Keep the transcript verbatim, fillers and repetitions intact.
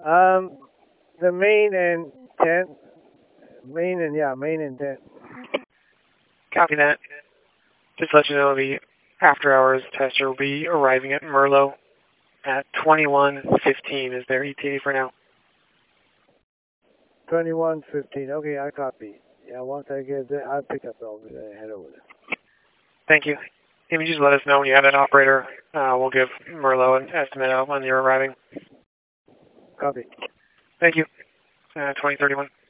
Um, the main intent, main and yeah, main intent. Copy that. Just to let you know, the after-hours tester will be arriving at Merlot at twenty-one fifteen is their E T A for now. twenty-one fifteen. Okay, I copy. Yeah, once I get there, I'll pick up. I'll head over there. Thank you. If you just let us know when you have that operator, uh, we'll give Merlot an estimate of when you're arriving. Copy. Thank you. Uh, twenty thirty-one.